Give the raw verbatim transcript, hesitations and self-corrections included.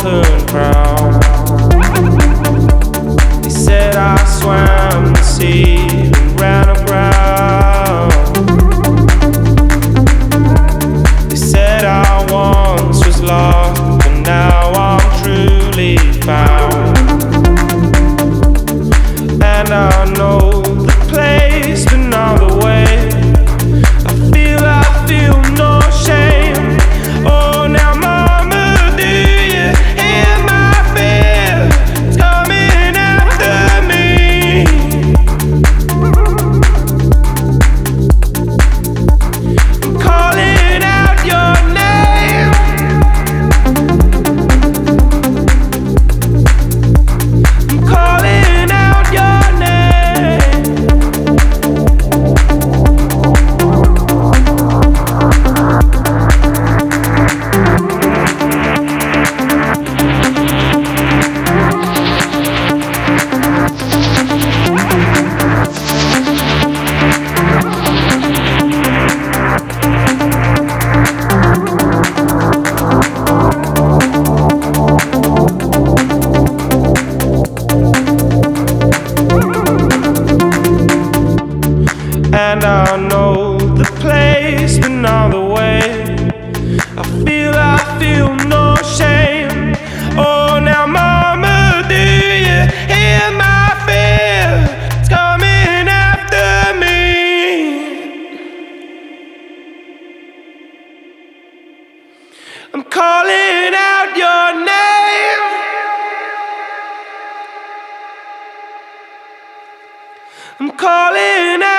turned brown. They said I swam the sea and ran aground. They said I once was lost, but now I'm truly found. And I know the place, but not the way. I feel, I feel no shame. Oh, now mama, do you hear my fear? It's coming after me. I'm calling out your name. I'm calling out your name. And I know the place, but not the way. I feel, I feel no shame. Oh, now mama, do you hear my fear? It's coming after me. I'm calling out your name. I'm calling out